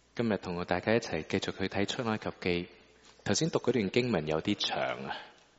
今日同大家一齊繼續去睇出埃及記。頭先讀嗰段經文有啲長啊，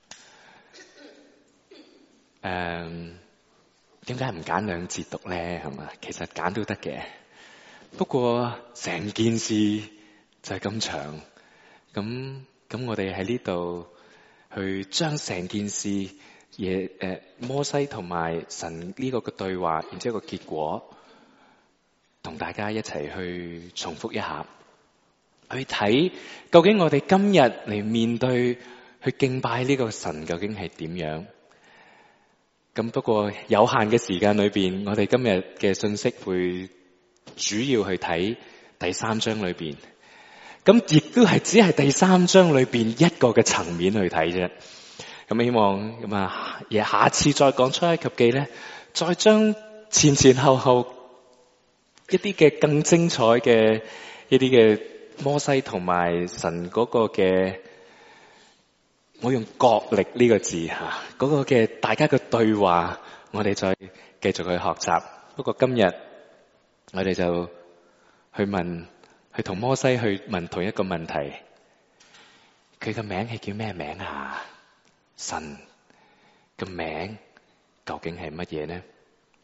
點解唔揀兩節讀咧？係嘛，其實揀都得嘅，不過成件事就係咁長，咁我哋喺呢度去將成件事摩西同埋神呢個嘅對話，然之後個結果，同大家一齊去重複一下，去睇究竟我哋今日嚟面對去敬拜呢個神究竟係點樣。咁不過有限嘅時間裏邊，我哋今日嘅信息會主要去睇第三章裏邊，咁亦都係只係第三章裏邊一個嘅層面去睇啫。咁希望咁啊，下次再講出埃及記咧，再將前前後後一啲嘅更精彩嘅一啲嘅摩西同埋神嗰個嘅，我用角力呢個字吓，嗰個嘅大家嘅對話，我哋再繼續去學習。不過今日我哋就去同摩西去問同一個問題，佢嘅名係叫咩名啊？神嘅名究竟係乜嘢呢？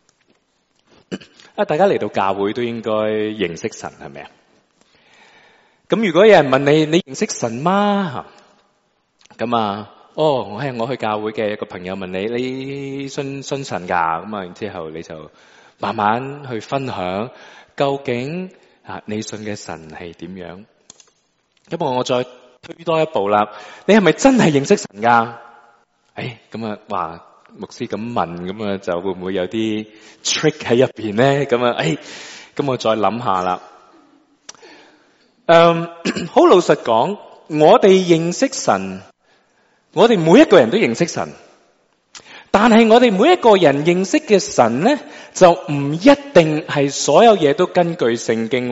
大家嚟到教會都應該認識神，係咪啊？咁如果有人問你認識神嗎？咁啊，我去教會嘅一個朋友問你信神噶？咁啊，然之後你就慢慢去分享，究竟你信嘅神係點樣？咁我再推多一步啦，你係咪真係認識神噶？咁啊，話牧師咁問，咁啊就會唔會有啲 trick 喺入邊咧？咁啊，咁我再諗下啦。好老實講，我哋認識神，我哋每一個人都認識神，但係我哋每一個人認識嘅神咧，就唔一定係所有嘢都根據聖經。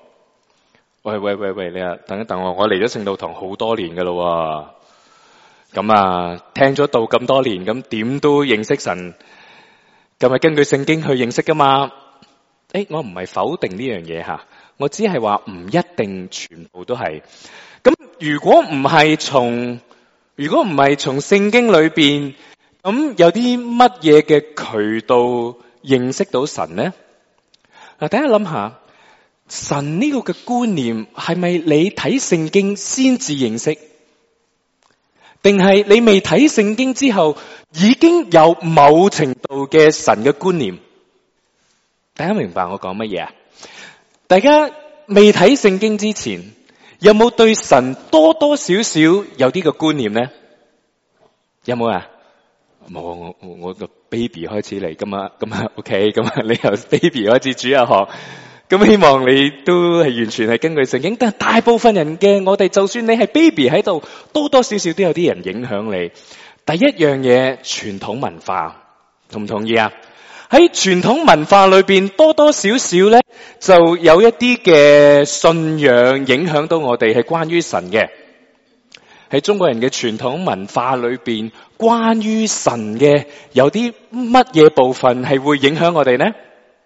喂，你啊，等一等我嚟咗聖道堂好多年噶咯。咁啊，聽咗道咁多年，咁點都認識神，咁係根據聖經去認識噶嘛？我唔係否定呢樣嘢吓，我只係話唔一定全部都係。咁如果唔係從聖經裏邊，咁有啲乜嘢嘅渠道認識到神呢？大家諗下，神呢個嘅觀念係咪你睇聖經先至認識？定係你未睇聖經之後已經有某程度嘅神嘅觀念？大家明白我講乜嘢啊？大家未睇聖經之前，有冇對神多多少少有啲嘅觀念呢？有冇啊？冇，我個 baby 開始嚟噶嘛，咁啊 OK，咁啊你由 baby 開始主日學。咁希望你都係完全係根據聖經，但係大部分人嘅我哋，就算你係 baby 喺度，多多少少都有啲人影響你。第一樣嘢，傳統文化，同唔同意啊？喺傳統文化裏邊，多多少少咧就有一啲嘅信仰影響到我哋，係關於神嘅。喺中國人嘅傳統文化裏邊，關於神嘅有啲乜嘢部分係會影響我哋呢？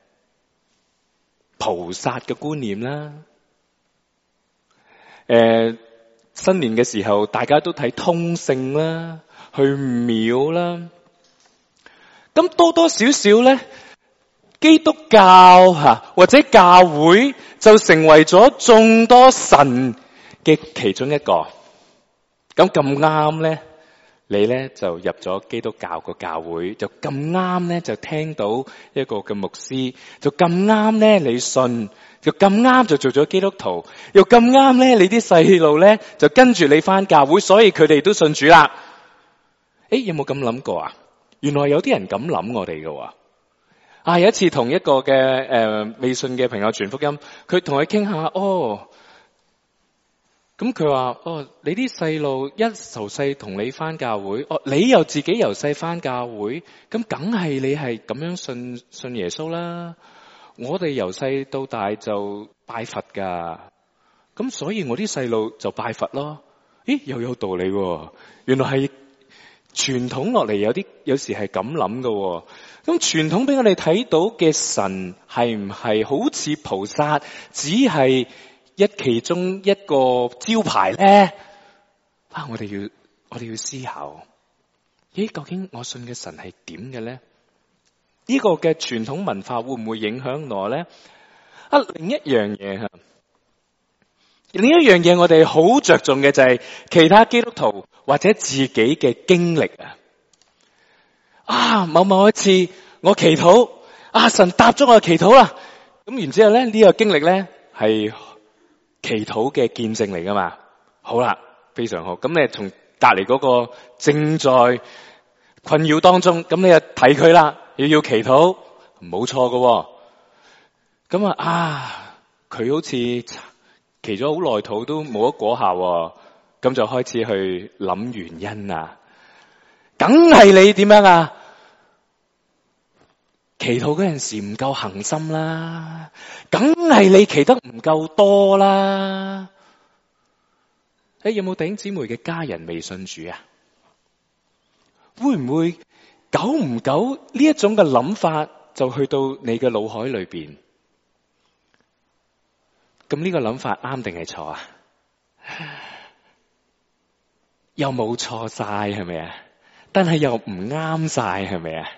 菩薩嘅觀念啦，新年嘅時候大家都睇通勝啦，去廟啦，咁多多少少咧，基督教或者教會就成為咗眾多神嘅其中一個。咁啱咧，你咧就入咗基督教個教會，就咁啱咧就聽到一個嘅牧師，就咁啱咧你信，就咁啱就做咗基督徒，又咁啱咧你啲細路咧就跟住你返教會，所以佢哋都信主啦。有冇咁諗過啊？原來有啲人咁諗我哋嘅。有一次同一個嘅未信嘅朋友傳福音，佢同佢傾下，咁佢話，你啲細路一由細同你返教會，你又自己由細返教會，咁梗係你係咁樣信耶穌啦。我哋由細到大就拜佛噶，咁所以我啲細路就拜佛咯。又有道理喎，原來係傳統落嚟有時係咁諗㗎。咁傳統俾我哋睇到嘅神係唔係好似菩薩，只係其中一個招牌咧？我哋要思考，究竟我信嘅神係點嘅咧？呢個嘅傳統文化會唔會影響我咧？另一樣嘢我哋好着重嘅就係其他基督徒或者自己嘅經歷某一次我祈禱神答咗我嘅祈禱啦，咁然之後咧呢個經歷咧係祈禱嘅見證嚟噶嘛？好啦，非常好。咁你從隔籬嗰個正在困擾當中，咁你就睇佢啦，要祈禱，冇錯噶。咁佢好似祈咗好耐禱都冇咗果效，咁就開始去諗原因啊。梗係你點樣啊？祈禱嗰陣時唔夠恒心啦，梗係你祈得唔夠多啦。有冇弟兄姊妹嘅家人未信主啊？會唔會久唔久呢一種嘅諗法就去到你嘅腦海裏邊？咁呢個諗法啱定係錯啊？又冇錯晒係咪啊？但係又唔啱晒係咪啊？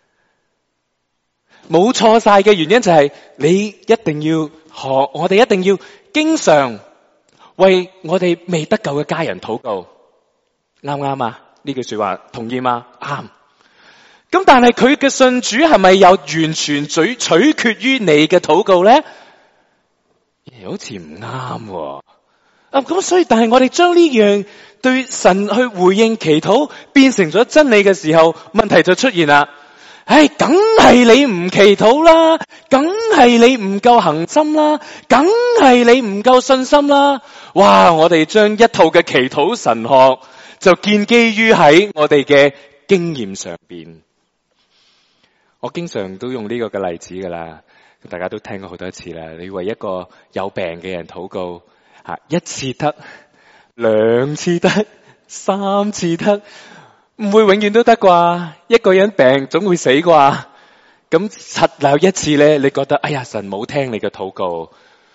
冇錯晒嘅原因就係你一定要學，我哋一定要經常為我哋未得救嘅家人禱告，啱唔啱啊？呢句說話同意嗎？啱。咁但係佢嘅信主係咪又完全取決於你嘅禱告咧？好似唔啱。咁所以但係我哋將呢樣對神去回應祈禱變成咗真理嘅時候，問題就出現啦。梗係你唔祈禱啦，梗係你唔夠恒心啦，梗係你唔夠信心啦。哇！我哋將一套嘅祈禱神學就建基於喺我哋嘅經驗上邊。我經常都用呢個嘅例子噶啦，大家都聽過好多次啦。你為一個有病嘅人禱告，一次得，兩次得，三次得。唔會永遠都得啩？一個人病總會死啩？咁實有一次咧，你覺得神冇聽你嘅禱告。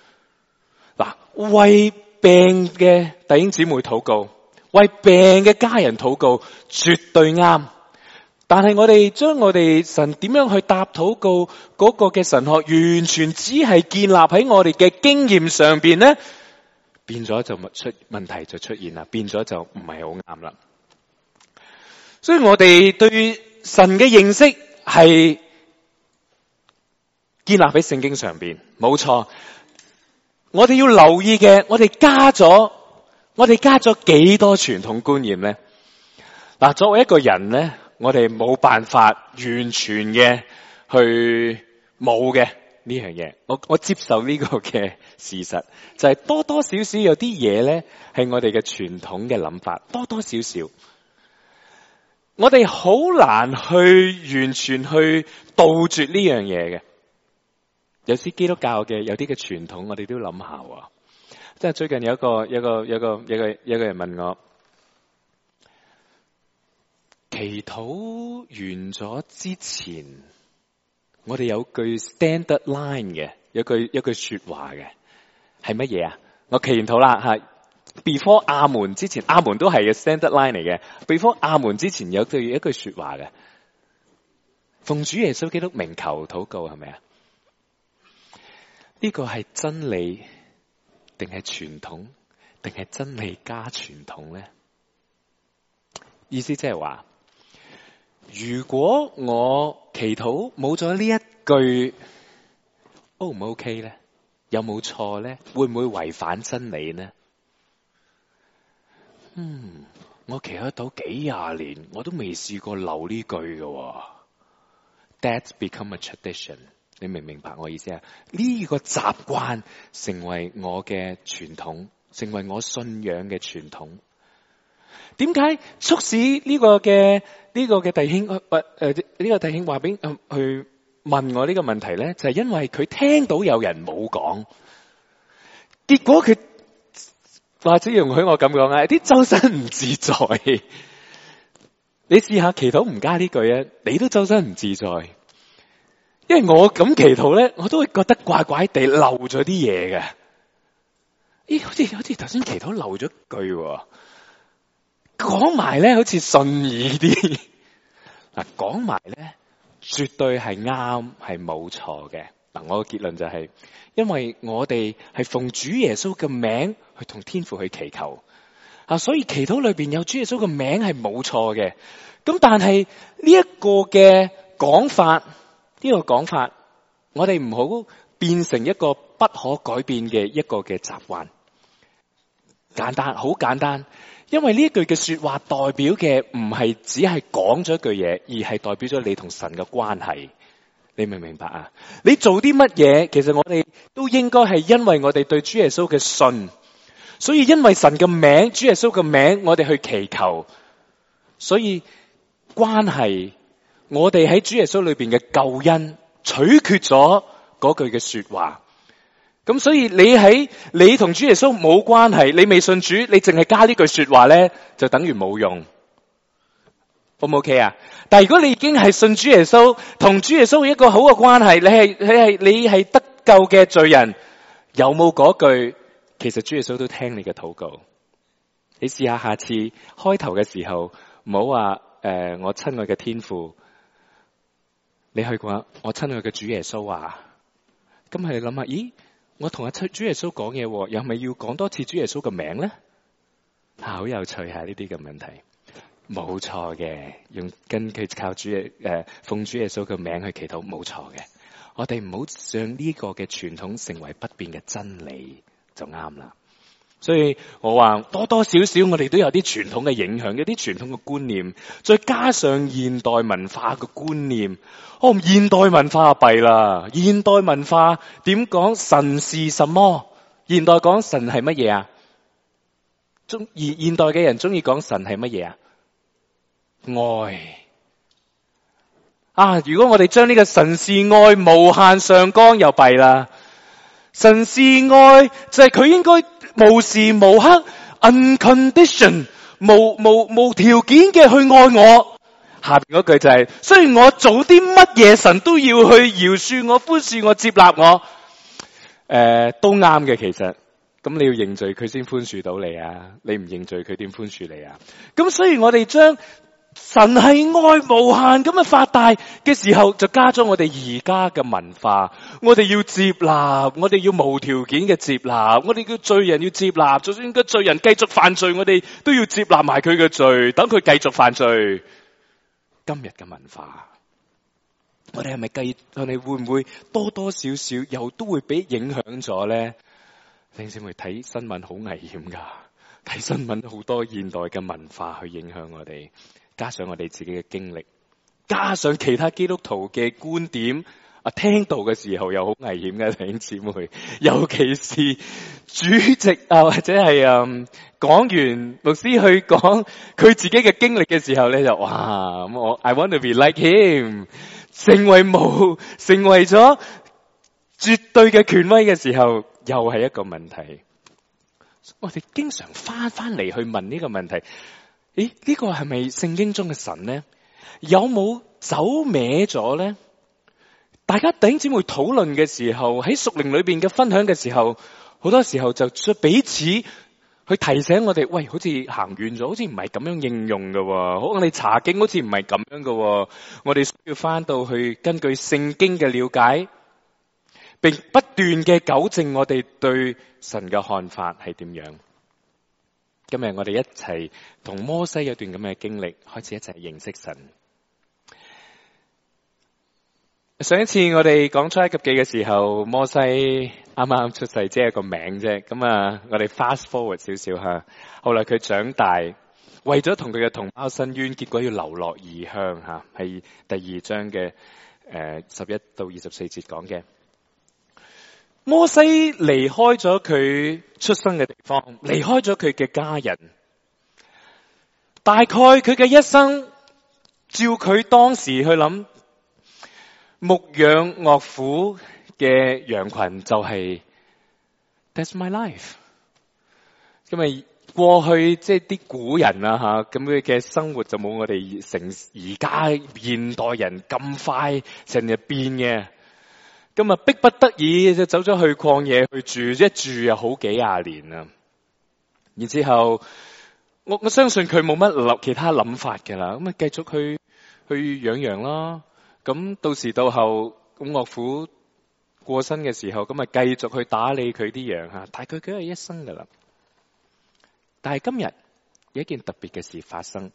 為病嘅弟兄姊妹禱告，為病嘅家人禱告，絕對啱。但係我哋將我哋神點樣去答禱告嗰個嘅神學，完全只係建立喺我哋嘅經驗上邊咧，變咗就問題就出現啦，變咗就唔係好啱啦。所以我哋對神嘅認識係建立喺聖經上邊，冇錯。我哋要留意嘅，我哋加咗幾多傳統觀念咧？作為一個人咧，我哋冇辦法完全嘅去冇嘅呢樣嘢。我接受呢個嘅事實，就係多多少少有啲嘢咧係我哋嘅傳統嘅諗法，多多少少。我哋好難去完全去杜絕呢樣嘢嘅。有啲基督教嘅有啲嘅傳統，我哋都諗下。即係最近有一個人問我，祈禱完咗之前，我哋有句 standard line 嘅，有句說話嘅，係乜嘢啊？我祈完禱啦，before 阿門之前，阿門都係嘅 standard line 嚟嘅。before 阿門之前有一句說話嘅，奉主耶穌基督名求禱告，係咪啊？呢個係真理定係傳統，定係真理加傳統咧？意思即係話，如果我祈禱冇咗呢一句 O 唔 OK 咧？有冇錯咧？會唔會違反真理呢？我祈禱到幾廿年，我都未試過漏呢句嘅。That's become a tradition。你明唔明白我意思啊？呢個習慣成為我嘅傳統，成為我信仰嘅傳統。點解促使呢個嘅弟兄呢個弟兄話俾去問我呢個問題咧？就係因為佢聽到有人冇講，結果佢或者容許我咁講啊，啲周身唔自在。你試下祈禱唔加呢句啊，你都周身唔自在。因為我咁祈禱咧，我都會覺得怪怪地漏咗啲嘢嘅。 咦，好似頭先祈禱漏咗句喎，講埋咧好似順耳啲。嗱，講埋咧絕對係啱，係冇錯嘅。嗱，我嘅結論就係，因為我哋係奉主耶穌嘅名去同天父去祈求啊，所以祈禱裏邊有主耶穌嘅名係冇錯嘅。咁但係呢一個嘅講法，我哋唔好變成一個不可改變嘅一個嘅習慣。簡單，好簡單，因為呢一句嘅說話代表嘅唔係只係講咗一句嘢，而係代表咗你同神嘅關係。你明唔明白啊？你做啲乜嘢，其實我哋都應該係因為我哋對主耶穌嘅信，所以因為神嘅名，主耶穌嘅名，我哋去祈求。所以關係，我哋喺主耶穌裏邊嘅救恩，取決咗嗰句嘅說話。咁所以你同主耶穌冇關係，你未信主，你淨係加呢句說話咧，就等於冇用。好唔 OK 啊？但係如果你已經係信主耶穌，同主耶穌一個好嘅關係，你係得救嘅罪人，有冇嗰句？其實主耶穌都聽你嘅禱告。你試下下次開頭嘅時候，唔好話我親愛嘅天父，你去過我親愛嘅主耶穌啊。咁係諗下，咦？我同阿主耶穌講嘢，又係咪要講多次主耶穌嘅名咧？好有趣下呢啲嘅問題。冇錯嘅，根據靠奉主耶穌嘅名去祈禱，冇錯嘅。我哋唔好將呢個嘅傳統成為不變嘅真理，就啱啦。所以我話多多少少我哋都有啲傳統嘅影響，有啲傳統嘅觀念，再加上現代文化嘅觀念。現代文化弊啦！現代文化點講神是什麼？現代講神係乜嘢啊？現代嘅人中意講神係乜嘢啊？愛啊！如果我哋將呢個神是愛無限上綱又弊啦。神是愛就係佢應該無時無刻 uncondition 無條件嘅去愛我。下邊嗰句就係，雖然我做啲乜嘢，神都要去饒恕我、寬恕我、接納我。都啱嘅其實。咁你要認罪，佢先寬恕到你啊！你唔認罪，佢點寬恕你啊？咁所以我哋將神係愛無限咁嘅發大嘅時候，就加咗我哋而家嘅文化。我哋要接納，我哋要無條件嘅接納，我哋叫罪人要接納，就算個罪人繼續犯罪，我哋都要接納埋佢嘅罪，等佢繼續犯罪。今日嘅文化，我哋係咪我哋會唔會多多少少又都會俾影響咗咧？弟兄姊妹，睇新聞好危險噶，睇新聞好多現代嘅文化去影響我哋，加上我哋自己嘅經歷，加上其他基督徒嘅觀點，聽到嘅時候又好危險嘅，弟兄姊妹，尤其是主席或者係講員牧師去講佢自己嘅經歷嘅時候咧，就哇咁我 I want to be like him， 成為咗絕對嘅權威嘅時候，又係一個問題。我哋經常翻嚟去問呢個問題，呢個係咪聖經中嘅神呢？有冇走歪咗呢？大家弟兄姊妹討論嘅時候，喺屬靈裏邊嘅分享嘅時候，好多時候就彼此去提醒我哋，喂，好似行遠咗，好似唔係咁樣應用㗎喎。我哋查經好似唔係咁樣㗎喎。我哋需要翻到去根據聖經嘅了解，並不斷嘅糾正我哋對神嘅看法係點樣。今日我哋一齊同摩西有段咁嘅經歷，開始一齊認識神。上一次我哋講出埃及記嘅時候，摩西啱啱出世，即係個名啫。咁我哋 fast forward 少少吓。後來佢長大，為咗同佢嘅同胞申冤，結果要流落異鄉吓，係第2章嘅11到24節講嘅。摩西離開咗佢出生嘅地方，離開咗佢嘅家人，大概佢嘅一生，照佢當時去諗，牧養岳父嘅羊群就係 That's my life。因為過去即係啲古人啊吓，咁佢嘅生活就冇我哋成而家現代人咁快成日變嘅。 咁啊逼不得已就走咗去曠野去住，一住又好幾廿年啦。然之後我相信佢冇乜其他諗法㗎啦，咁啊繼續去養羊啦。咁到時到後咁岳父過身嘅時候，咁啊繼續去打理佢啲羊吓，大概佢係一生㗎啦。但係今日有一件特別嘅事發生，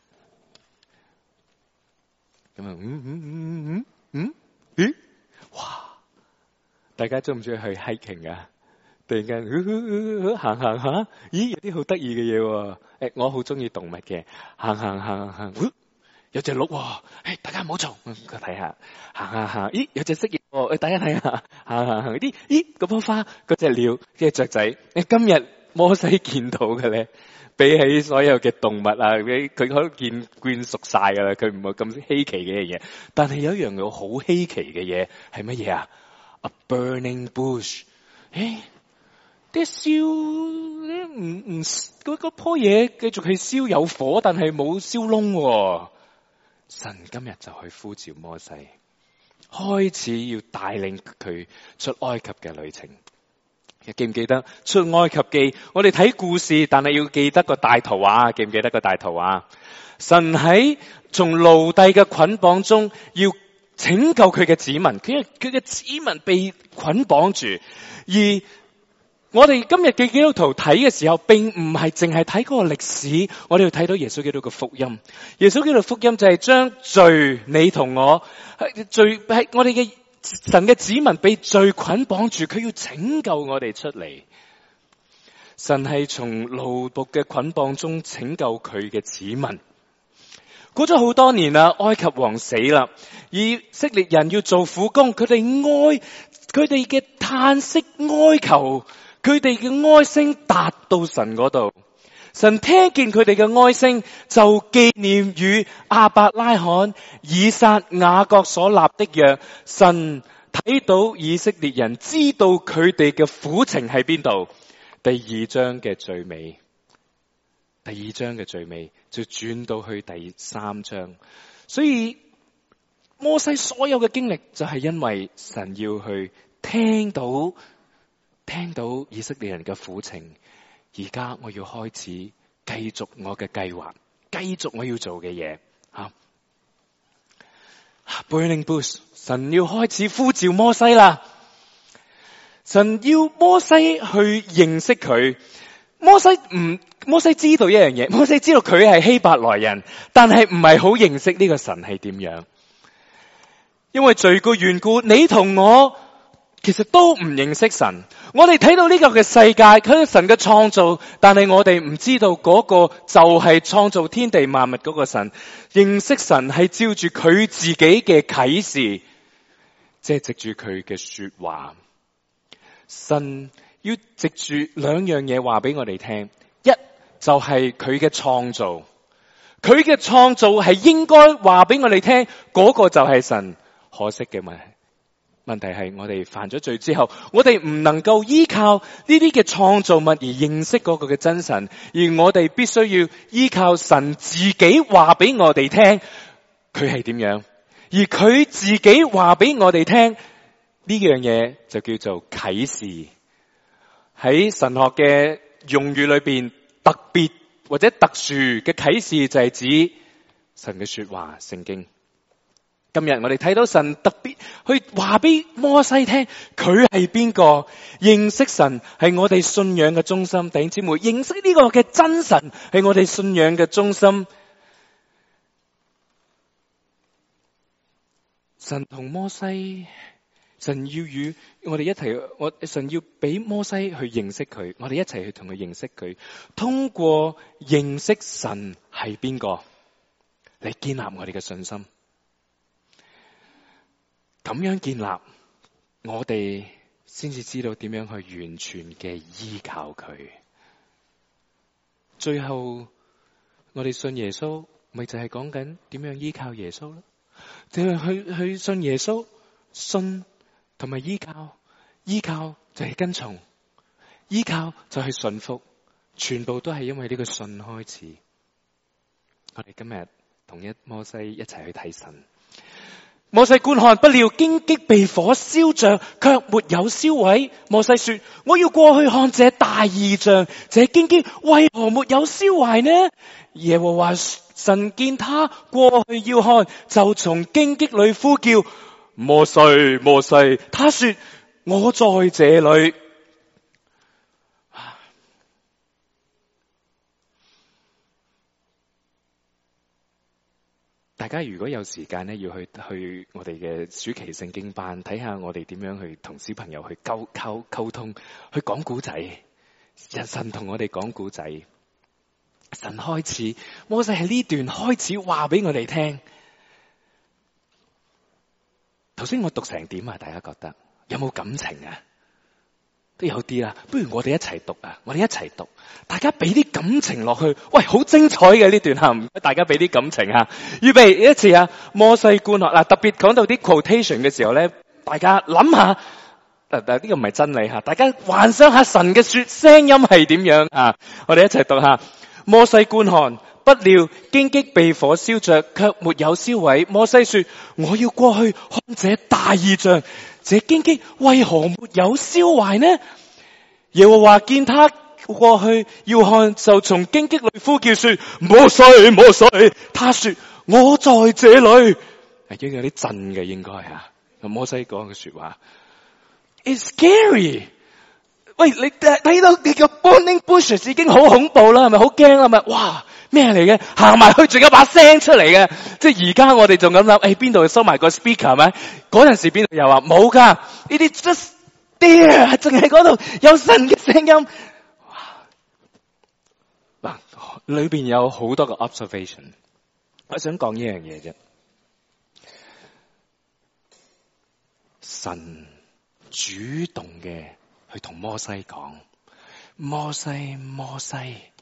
咁啊咦，哇！大家中唔中意去 hiking 啊？突然間行下，咦，有啲好得意嘅嘢喎！我好中意動物嘅，行，有隻鹿喎，大家唔好嘈，我睇下，行，咦，有隻蜥蜴喎，大家睇下，行，咦，嗰棵花，嗰隻鳥，隻雀仔，今日摩西見到嘅咧，比起所有嘅動物啊，佢可能見熟晒噶啦，佢唔係咁稀奇嘅嘢。但係有一樣好稀奇嘅嘢係乜嘢啊？A burning bush，啲燒嗰棵嘢繼續係燒有火，但係冇燒窿喎。神今日就去呼召摩西，開始要帶領佢出埃及嘅旅程。記唔記得出埃及記？我哋睇故事，但係要記得個大圖畫。記唔記得個大圖畫？神喺從奴隸嘅捆綁中要拯救佢嘅子民，佢嘅子民被捆綁住。而我哋今日嘅基督徒睇嘅時候，並唔係淨係睇嗰個歷史，我哋要睇到耶穌基督嘅福音。耶穌基督嘅福音就係將罪，你同我罪係我哋嘅神嘅子民被罪捆綁住，佢要拯救我哋出嚟。神係從奴僕嘅捆綁中拯救佢嘅子民。過咗好多年啦，埃及王死啦，以色列人要做苦工，佢哋嘅嘆息哀求，佢哋嘅哀聲達到神嗰度。神聽見佢哋嘅哀聲，就紀念與亞伯拉罕、以撒、雅各所立的約。神睇到以色列人，知道佢哋嘅苦情喺邊度。第二章嘅最尾就轉到去第三章。所以摩西所有嘅經歷就係因為神要去聽到以色列人嘅苦情。而家我要開始繼續我嘅計劃，繼續我要做嘅嘢。Burning bush， 神要開始呼召摩西啦。神要摩西去認識佢。摩西知道一樣嘢，摩西知道佢係希伯來人，但係唔係好認識呢個神係點樣。因為罪嘅緣故，你同我其實都唔認識神。我哋睇到呢個嘅世界，佢係神嘅創造，但係我哋唔知道嗰個就係創造天地萬物嗰個神。認識神係照住佢自己嘅啟示，即係藉住佢嘅說話。神要藉住兩樣嘢話俾我哋聽，一就係佢嘅創造，佢嘅創造係應該話俾我哋聽，嗰個就係神。可惜嘅問題係我哋犯咗罪之後，我哋唔能夠依靠呢啲嘅創造物而認識嗰個嘅真神，而我哋必須要依靠神自己話俾我哋聽佢係點樣，而佢自己話俾我哋聽呢樣嘢就叫做啟示。喺神學嘅用語裏邊，特別或者特殊嘅啟示就係指神嘅說話，聖經。今日我哋睇到神特別去話俾摩西聽佢係邊個，認識神係我哋信仰嘅中心。弟兄姊妹，認識呢個嘅真神係我哋信仰嘅中心。神同摩西，神要與我哋一齊，神要俾摩西去認識佢，我哋一齊去同佢認識佢。通過認識神係邊個嚟建立我哋嘅信心。咁樣建立，我哋先至知道點樣去完全嘅依靠佢。最後，我哋信耶穌，咪就係講緊點樣依靠耶穌咯？就係去信耶穌，信同埋依靠，依靠就係跟從，依靠就係順服，全部都係因為呢個信開始。我哋今日同摩西一齊去睇神。 摩西觀看，不料荊棘被火燒着，卻沒有燒毀。摩西說：我要過去看這大異象，這荊棘為何沒有燒壞呢？耶和華神見他過去要看，就從荊棘裏呼叫：摩西，摩西。他說：我在這裏。大家如果有時間咧，要去我哋嘅暑期聖經班睇下我哋點樣去同小朋友去溝通，去講古仔。神同我哋講古仔，神開始，摩西喺呢段開始話俾我哋聽。頭先我讀成點啊？大家覺得有冇感情啊？都有啲啦，不如我哋一齊讀啊！我哋一齊讀，大家俾啲感情落去。喂，好精彩嘅呢段吓，唔該大家俾啲感情吓。預備一次啊！摩西觀看嗱，特別講到啲 quotation 嘅時候咧，大家諗下，呢個唔係真理吓，大家幻想下神嘅聲音係點樣啊？我哋一齊讀下。摩西觀看，不料荊棘被火燒着，卻沒有燒毀。摩西說：我要過去看這大異象，這荊棘為何沒有燒壞呢？耶和華見他過去要看，就從荊棘裏呼叫說：摩西，摩西。他說：我在這裏。已經有啲震嘅應該吓。摩西講嘅說話 ，It's scary。喂，你睇到你個 burning bushes 已經好恐怖啦，係咪好驚啦？咪哇咩嚟嘅？行埋去仲有把聲出嚟嘅，即係而家我哋仲咁諗，邊度收埋個 speaker 係咪？嗰陣時邊度又話冇噶？呢啲 just there， 淨係嗰度有神嘅聲音。嗱，裏邊有好多個 observation， 我想講一樣嘢啫。神主動嘅去同摩西講，摩西，摩西，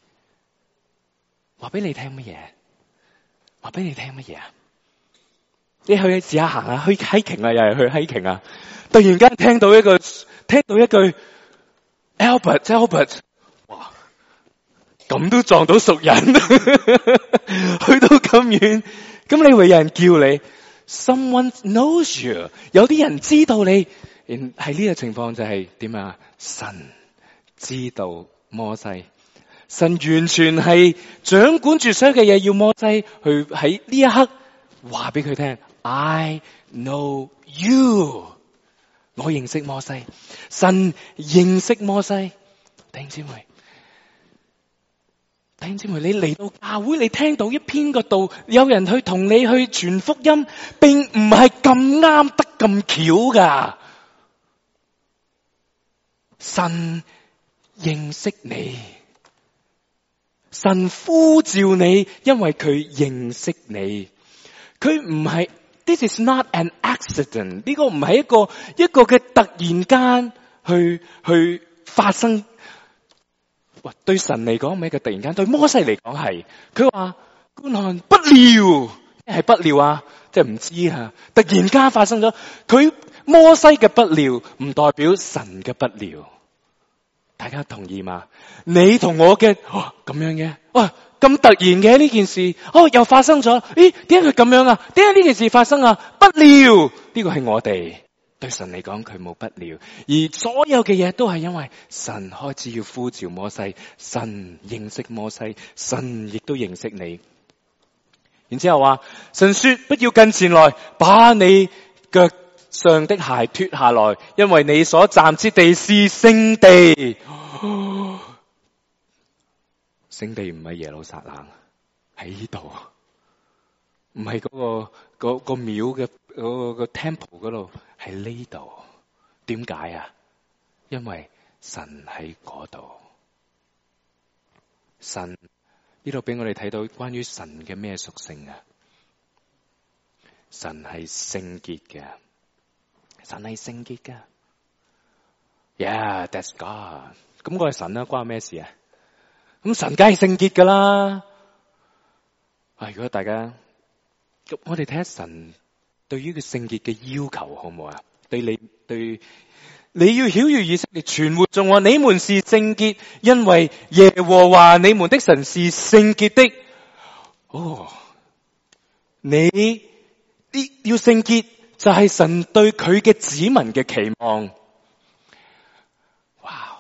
話俾你聽乜嘢？話俾你聽乜嘢啊？你去試下行下，去 hiking 啊，又係去 hiking 啊！突然間聽到一句 Albert， 哇，咁都撞到熟人，去到咁遠，咁你會有人叫你 ，someone knows you， 有啲人知道你。喺呢個情況就係點啊？神知道摩西，神完全係掌管住所有嘅嘢，要摩西去喺呢一刻話俾佢聽 I know you， 我認識摩西，神認識摩西。弟兄姊妹，你嚟到教會，你聽到一篇個道，有人去同你去傳福音，並唔係咁啱得咁巧噶。神認識你，神呼召你，因為佢認識你。佢唔係 ，this is not an accident， 呢個唔係一個嘅突然間去發生。哇，對神嚟講唔係一個突然間，對摩西嚟講係。佢話觀看，不料係不料啊，即係唔知啊，突然間發生咗。佢摩西嘅不料唔代表神嘅不料，大家同意嗎？你同我嘅咁樣嘅，咁突然嘅呢件事，又發生咗。咦，點解佢咁樣啊？點解呢件事發生啊？不料呢個係我哋。對神嚟講佢冇不料，而所有嘅嘢都係因為神開始要呼召摩西，神認識摩西，神亦都認識你。然之後話，神說不要近前來，把你腳上的鞋脫下來，因為你所站之地是聖地。聖地唔係耶路撒冷，喺呢度，唔係嗰個廟嘅個 temple 嗰度，喺呢度。點解啊？因為神喺嗰度。神呢度俾我哋睇到關於神嘅咩屬性啊？神係聖潔嘅，神係聖潔嘅。Yeah, that's God。咁我係神啦，關我咩事啊？咁神梗係聖潔噶啦。如果大家，我哋睇下神對於佢聖潔嘅要求好唔好啊？對你要曉諭以色列全會眾，你們是聖潔，因為耶和華你們的神是聖潔的。你要聖潔， 就係神對佢嘅子民嘅期望。哇！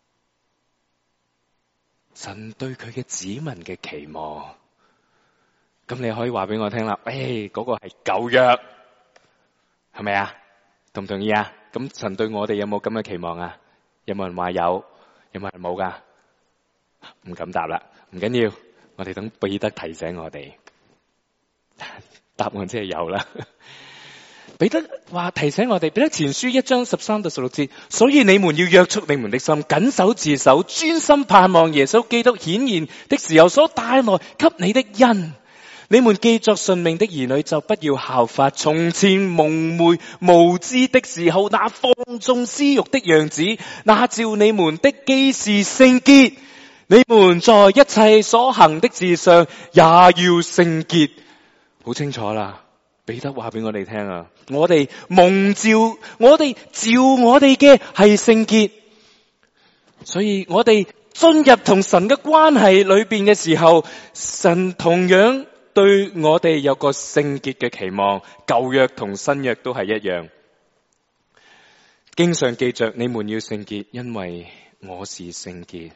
神對佢嘅子民嘅期望，咁你可以話俾我聽啦。嗰個係舊約，係咪啊？同唔同意啊？咁神對我哋有冇咁嘅期望啊？有冇人話有？有冇人冇噶？唔敢答啦，唔緊要，我哋等彼得提醒我哋。答案即係有啦。彼得話提醒我哋，彼得前書1章13到16節，所以你們要約束你們的心，謹守自守，專心盼望耶穌基督顯現的時候所帶來給你的恩。你們既作順命的兒女，就不要效法從前蒙昧無知的時候那放縱私欲的樣子，那召你們的既是聖潔，你們在一切所行的事上也要聖潔。好清楚啦，彼得話俾我哋聽啊，我哋蒙召，我哋召我哋嘅係聖潔，所以我哋進入同神嘅關係裏邊嘅時候，神同樣對我哋有個聖潔嘅期望。舊約同新約都係一樣，經常記着你們要聖潔，因為我是聖潔。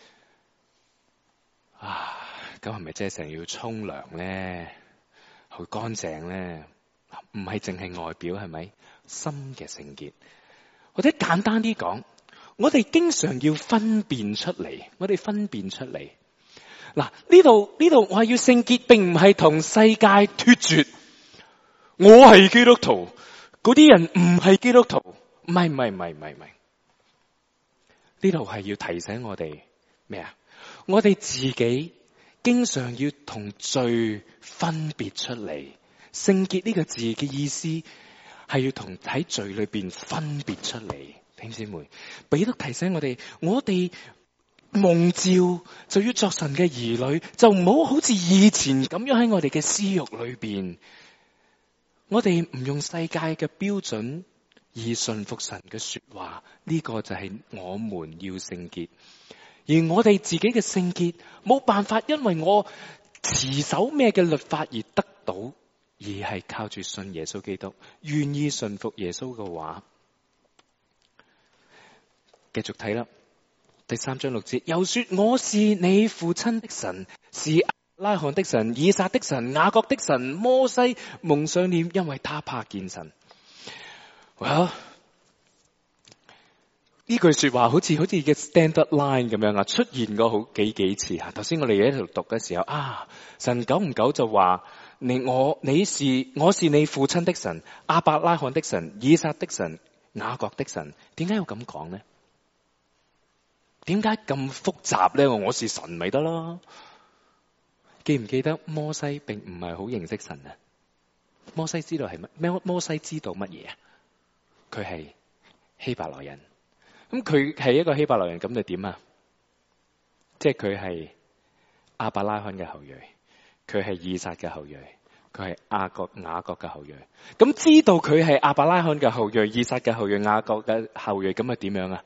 咁係咪即係成日要沖涼咧？好乾淨咧？唔係淨係外表，係咪？心嘅聖潔，或者簡單啲講，我哋經常要分辨出嚟。嗱，呢度我係要聖潔，並唔係同世界脫絕。我係基督徒，嗰啲人唔係基督徒，唔係。呢度係要提醒我哋咩啊？我哋自己經常要同罪分別出嚟。聖潔呢個字嘅意思係要同喺罪裏邊分別出嚟。弟兄姊妹，彼得提醒我哋蒙召就要作神嘅兒女，就唔好似以前咁樣喺我哋嘅私欲裏邊，我哋唔用世界嘅標準而順服神嘅說話，呢個就係我們要聖潔。而我哋自己嘅聖潔冇辦法因為我持守咩嘅律法而得到，而係靠住信耶穌基督，願意順服耶穌嘅話。繼續睇啦，第3章6節，又說我是你父親的神，是亞伯拉罕的神，以撒的神，雅各的神。摩西蒙上臉，因為他怕見神。呢句說話好似嘅 standard line 咁樣啊，出現過好幾次啊。頭先我哋喺度讀嘅時候神久唔久就話我是你父親的神，亞伯拉罕的神，以撒的神，雅各的神。點解要咁講呢？點解咁複雜呢？我是神咪得咯？記唔記得摩西並唔係好認識神啊？摩西知道係乜？摩西知道乜嘢啊？佢係希伯來人。咁佢係一個希伯來人，咁就點啊？即係佢係亞伯拉罕嘅後裔，佢係以撒嘅後裔，佢係雅各嘅後裔。咁知道佢係亞伯拉罕嘅後裔、以撒嘅後裔、雅各嘅後裔，咁啊點樣啊？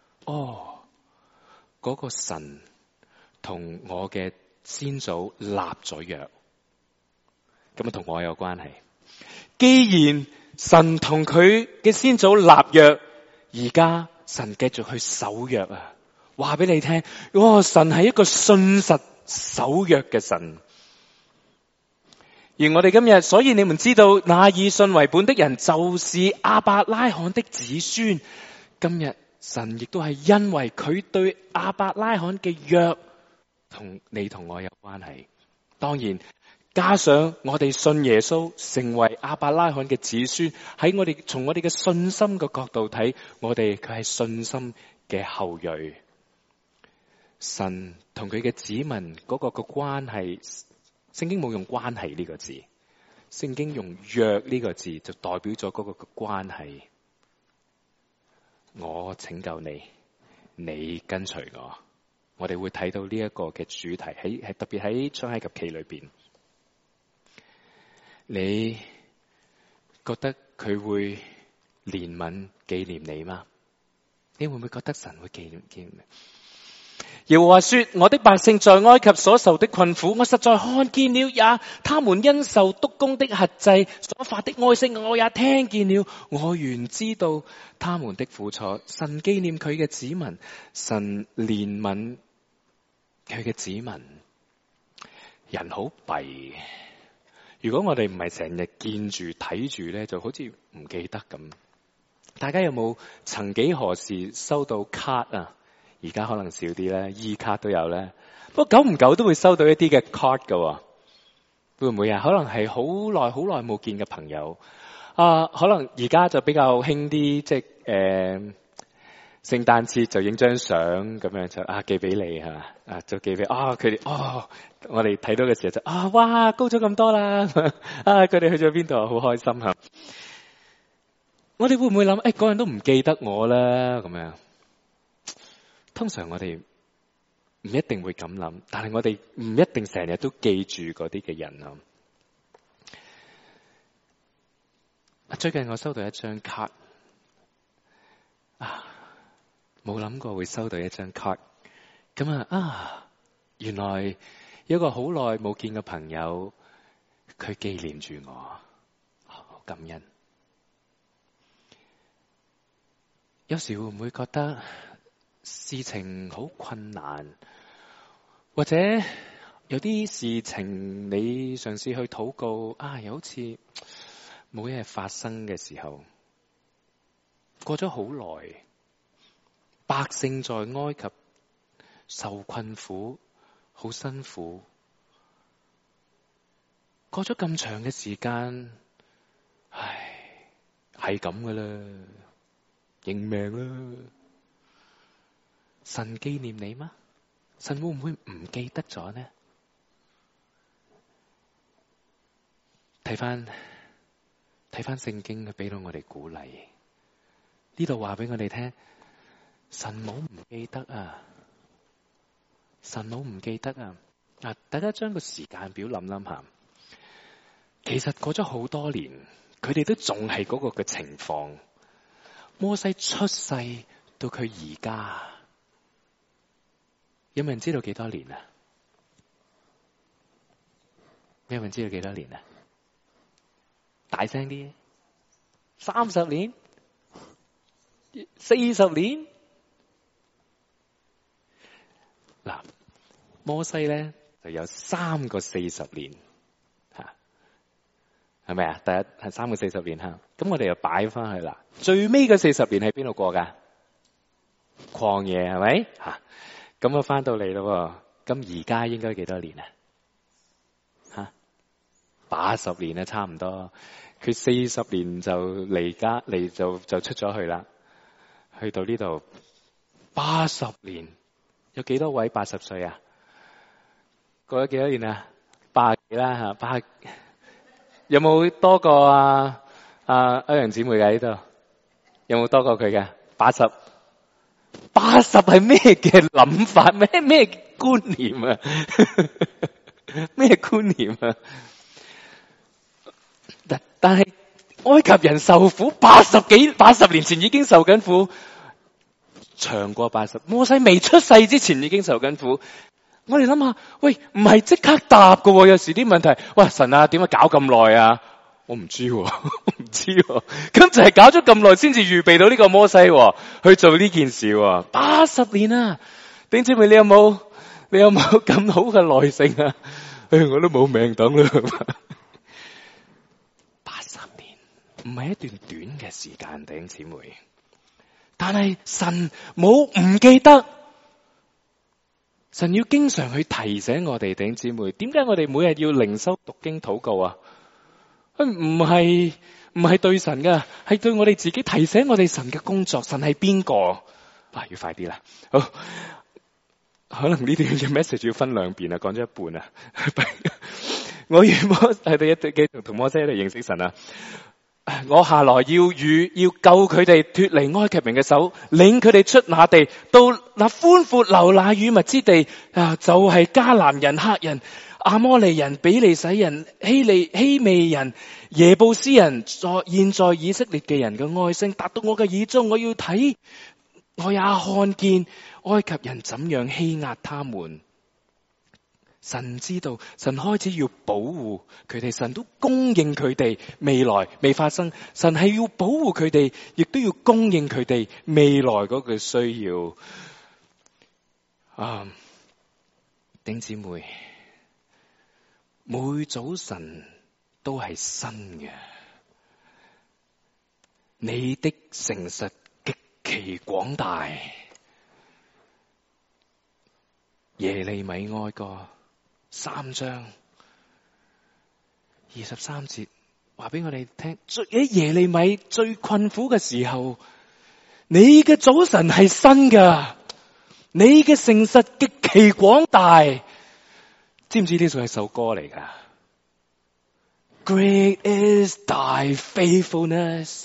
嗰個神同我嘅先祖立咗約，咁啊同我有關係。既然神同佢嘅先祖立約，而家神繼續去守約啊！話俾你聽，神係一個信實守約嘅神。而我哋今日，所以你們知道，那以信為本的人，就是亞伯拉罕的子孫。今日神亦都係因為佢對亞伯拉罕嘅約，同你同我有關係。當然，加上我哋信耶穌，成為亞伯拉罕嘅子孫，從我哋嘅信心嘅角度睇，佢係信心嘅後裔。神同佢嘅子民嗰個關係，聖經冇用關係呢個字，聖經用約呢個字，就代表咗嗰個關係。我拯救你，你跟隨我。我哋會睇到呢一個嘅主題，係特別喺出埃及記裏邊。你覺得佢會憐憫紀念你嗎？你會唔會覺得神會紀念你？ 耶和華說：我的百姓在埃及所受的困苦，我實在看見了也；他們因受督工的轄制所發的哀聲，我也聽見了。我原知道他們的苦楚。神紀念佢嘅子民，神憐憫佢嘅子民。人好弊，如果我哋唔係成日見住睇住咧，就好似唔記得咁。大家有冇曾幾何時收到卡啊？而家可能少啲咧，E 卡都有咧。不過久唔久都會收到一啲嘅 card 噶，會唔會啊？可能係好耐冇見嘅朋友啊，可能而家就比較興啲，即係聖誕節就影張相咁樣就寄俾你係嘛啊，就寄俾佢哋我哋睇到嘅時候就哇高咗咁多啦佢哋去咗邊度啊？好開心嚇！我哋會唔會諗嗰人都唔記得我啦咁樣？通常我哋唔一定會咁諗，但係我哋唔一定成日都記住嗰啲嘅人啊。最近我收到一張卡冇諗過會收到一張卡，咁原來有一個好耐冇見嘅朋友，佢紀念住我，好感恩。有時會唔會覺得事情好困難，或者有啲事情你嘗試去禱告又好似冇嘢發生嘅時候，過咗好耐，百姓在埃及受困苦，好辛苦，過咗咁長嘅時間，係咁噶啦，認命啦。神紀念你嗎？神會唔會唔記得咗呢？睇翻聖經，佢俾到我哋鼓勵。呢度話俾我哋聽，神冇唔記得啊！神冇唔記得啊！大家將個時間表諗諗下，其實過咗好多年，佢哋都仲係嗰個嘅情況。摩西出世到佢而家，有冇人知道幾多年啊？有冇人知道幾多年啊？大聲啲，30年、40年。嗱，摩西咧就有3個40年，係咪啊？第一係3個40年吓，咁我哋又擺翻去啦。最尾嘅40年喺邊度過噶？曠野係咪吓？咁我翻到嚟咯，咁而家應該幾多年啊？80年啦，差唔多。佢40年就嚟就出咗去啦，去到呢度80年，有幾多位80歲啊？過咗幾多年啊？80幾啦吓，有冇多過歐陽姊妹嘅呢度？有冇多過佢嘅？80係咩嘅諗法？咩觀念啊？咩觀念啊？但係埃及人受苦80年前已經受緊苦，長過80。摩西未出世之前已經受緊苦。我哋諗下，喂，唔係即刻答噶喎，有時啲問題，喂，神啊，點解搞咁耐啊？我唔知，我唔知，咁就係搞咗咁耐先至預備到呢個摩西去做呢件事。80年啊，丁姐妹，你有冇咁好嘅耐性啊？我都冇命等啦。80年唔係一段短嘅時間，弟兄姊妹，但係神冇唔記得。神要經常去提醒我哋弟兄姊妹，點解我哋每日要靈修讀經禱告啊？唔係對神噶，係對我哋自己提醒我哋神嘅工作。神係邊個？要快啲啦！好，可能呢段嘅 message 要分2邊啊，講咗一半啊。我與摩係第一對同摩西嚟認識神啊！我下來要救佢哋脫離埃及人嘅手，領佢哋出那地，到那寬闊流奶與蜜之地就係迦南人、赫人、亞摩利人、比利洗人、希未人、耶布斯人，現在以色列嘅人嘅哀聲達到我嘅耳中。我要睇我也看見埃及人怎樣欺壓他們。神知道，神開始要保護佢哋，神都供應佢哋未來未發生，神係要保護佢哋，亦都要供應佢哋未來嗰個需要。弟兄姊妹，每早晨都係新嘅，你的誠實極其廣大。耶利米哀歌3章23節話俾我哋聽，喺耶利米最困苦嘅時候，你嘅早晨係新㗎，你嘅誠實極其廣大。知唔知呢首係首歌嚟㗎？ Great is thy faithfulness,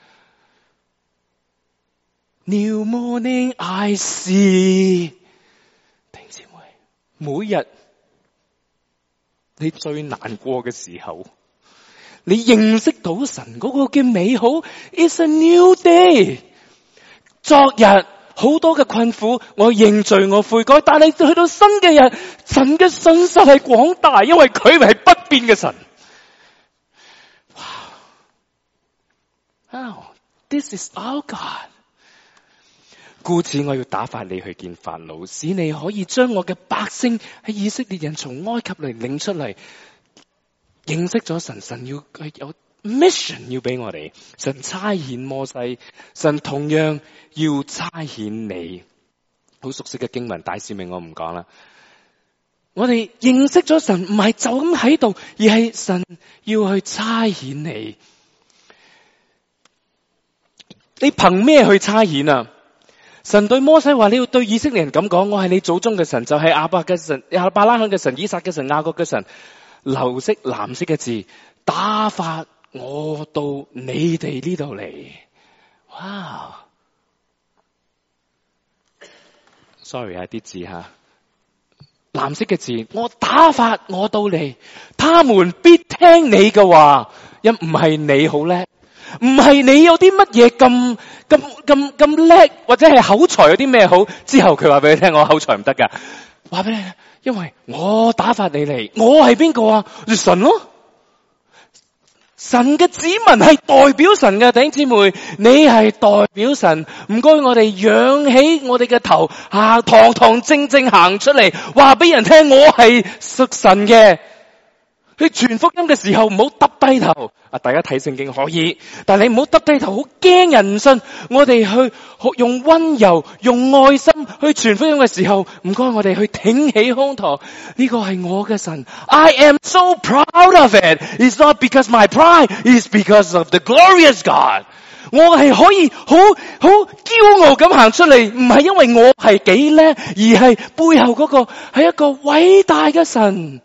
New morning I see。 弟兄姊妹，每日你最難過嘅時候，你認識到神嗰個嘅美好 ，It's a new day。昨日好多嘅困苦，我認罪，我悔改，但係去到新嘅日，神嘅信實係廣大，因為佢係不變嘅神。Wow, this is our God。故此我要打發你去見法老，使你可以將我嘅百姓喺以色列人從埃及嚟領出嚟。認識咗神，神要有 mission 要俾我哋，神差遣摩西，神同樣要差遣你。好熟悉嘅經文，大使命我唔講啦。我哋認識咗神，唔係就咁喺度，而係神要去差遣你。你憑咩去差遣啊？神對摩西話：你要對以色列人咁講，我係你祖宗嘅神，就係亞伯嘅神、亞伯拉罕嘅神、以撒嘅神、雅各嘅神。流色藍色嘅字，打發我到你哋呢度嚟。哇 ！sorry 啊，啲字吓，藍色嘅字，我打發我到嚟，他們必聽你嘅話。因唔係你好叻，唔係你有啲乜嘢咁叻，或者係口才有啲咩好。之後佢話俾你聽，我口才唔得噶，話俾你聽。因為我打發你嚟，我係邊個啊？神咯，神嘅子民係代表神嘅。弟兄姊妹，你係代表神，唔該我哋仰起我哋嘅頭，堂堂正正行出嚟，話俾人聽我係屬神嘅。你傳福音嘅時候唔好耷低頭。大家睇聖經可以，但係你唔好耷低頭，好驚人唔信。我哋去用溫柔、用愛心去傳福音嘅時候，唔該我哋去挺起胸膛。呢個係我嘅神 ，I am so proud of it. It's not because my pride, it's because of the glorious God。我係可以好驕傲咁行出嚟，唔係因為我係幾叻，而係背後嗰個係一個偉大嘅神。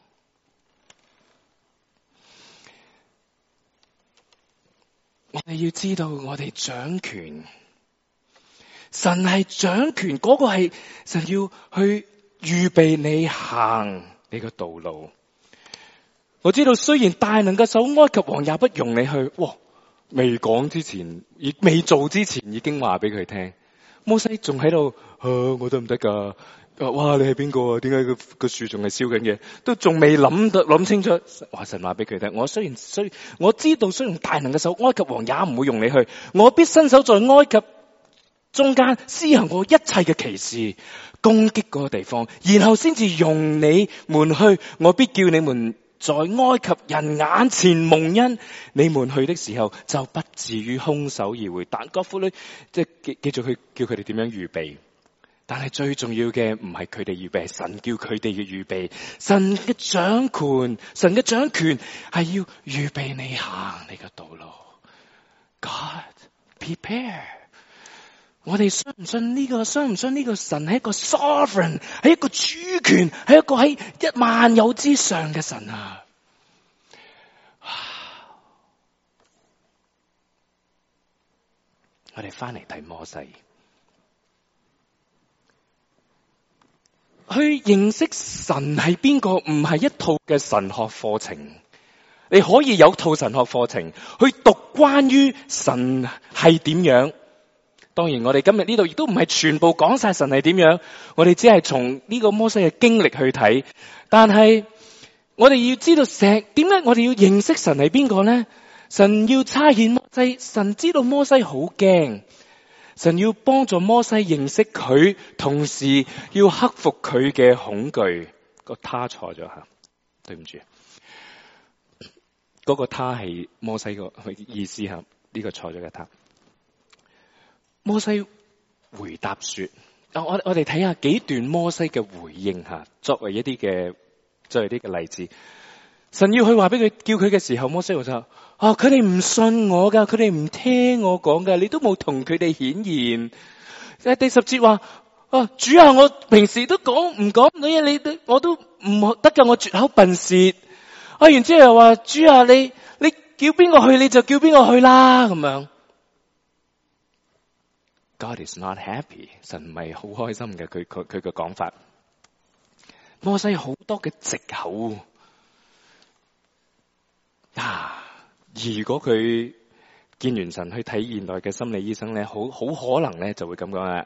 我哋要知道，我哋掌權，神係掌權，嗰個係神要去預備你行你個道路。我知道，雖然大能嘅手埃及王也不容你去。未講之前，未做之前已經話俾佢聽。摩西仲喺度，我得唔得噶？哇！你係邊個啊？點解個樹仲係燒緊嘅？都仲未諗清楚。神話俾佢聽，我知道，雖然大能嘅手，埃及王也唔會用你去。我必伸手在埃及中間施行我一切嘅奇事，攻擊嗰個地方，然後先至用你們去。我必叫你們在埃及人眼前蒙恩，你們去的時候就不至於空手而回。但各婦女即係繼續去叫佢哋點樣預備。但係最重要嘅唔係佢哋預備，係神叫佢哋嘅預備。神嘅掌權係要預備你行你嘅道路。God prepare。我哋信唔信呢個神係一個 sovereign， 係一個主權，係一個喺一萬有之上嘅神啊！我哋翻嚟睇摩西。去認識神係邊個，唔係一套嘅神學課程。你可以有套神學課程去讀關於神係點樣， 當然我哋今日呢度亦都唔係全部講晒神係點樣，我哋只係從呢個摩西嘅經歷去睇。但係我哋要知道點解我哋要認識神係邊個呢？神要差遣摩西，神知道摩西好驚，神要幫助摩西認識佢，同時要克服佢嘅恐懼。個他錯咗吓，對唔住，嗰個他係摩西個意思吓，呢個錯咗嘅他。摩西回答說：我哋睇下幾段摩西嘅回應吓，作為一啲嘅例子。神要去話俾佢，叫佢嘅時候，摩西話就：佢哋唔信我噶，佢哋唔聽我講噶，你都冇同佢哋顯現。第10節話：主啊，我平時都講唔嘢，我都唔得噶，我絕口笨舌。然之後又話：主啊，你叫邊個去，你就叫邊個去啦，咁樣。God is not happy， 神唔係好開心嘅，佢嘅講法。摩西好多嘅藉口。如果佢見完神去睇現代嘅心理醫生咧，好可能咧就會咁講啊